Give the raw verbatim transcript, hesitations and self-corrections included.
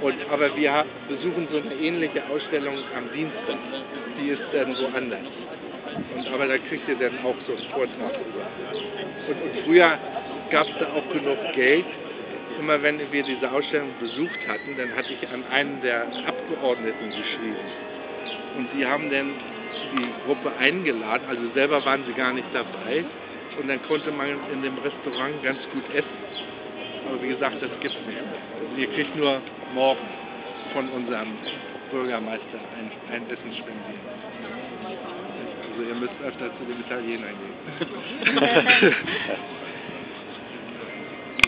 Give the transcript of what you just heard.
Und, aber wir ha- besuchen so eine ähnliche Ausstellung am Dienstag. Die ist dann woanders. Und, aber da kriegt ihr dann auch so einen Vortrag über. Und, und früher gab es da auch genug Geld. Immer wenn wir diese Ausstellung besucht hatten, dann hatte ich an einen der Abgeordneten geschrieben. Und die haben dann die Gruppe eingeladen, also selber waren sie gar nicht dabei. Und dann konnte man in dem Restaurant ganz gut essen. Aber wie gesagt, das gibt es nicht mehr. Also ihr kriegt nur morgen von unserem Bürgermeister ein, ein Essen spendieren. Also ihr müsst öfter zu den Italienern gehen.